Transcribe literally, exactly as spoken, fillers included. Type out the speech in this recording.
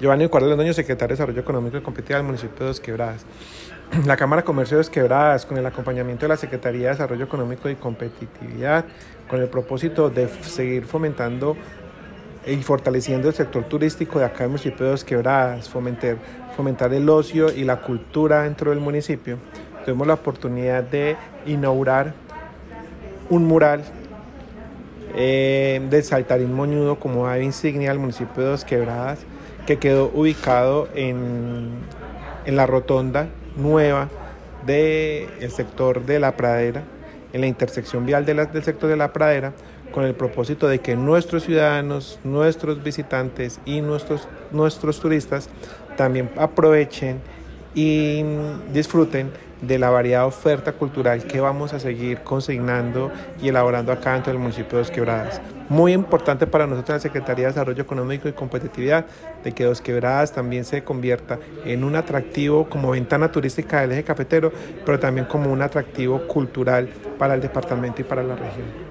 Giovanni Cuadra Londoño, secretario de Desarrollo Económico y Competitividad del municipio de Dos Quebradas. La Cámara de Comercio de Dos Quebradas, con el acompañamiento de la Secretaría de Desarrollo Económico y Competitividad, con el propósito de seguir fomentando y fortaleciendo el sector turístico de acá del municipio de Dos Quebradas, fomentar, fomentar el ocio y la cultura dentro del municipio, tuvimos la oportunidad de inaugurar un mural eh, del saltarín moñudo como ave insignia del municipio de Dos Quebradas, que quedó ubicado en, en la rotonda nueva del sector de La Pradera, en la intersección vial de la, del sector de La Pradera, con el propósito de que nuestros ciudadanos, nuestros visitantes y nuestros, nuestros turistas también aprovechen y disfruten de la variada oferta cultural que vamos a seguir consignando y elaborando acá dentro del municipio de Dos Quebradas. Muy importante para nosotros la Secretaría de Desarrollo Económico y Competitividad de que Dos Quebradas también se convierta en un atractivo como ventana turística del eje cafetero, pero también como un atractivo cultural para el departamento y para la región.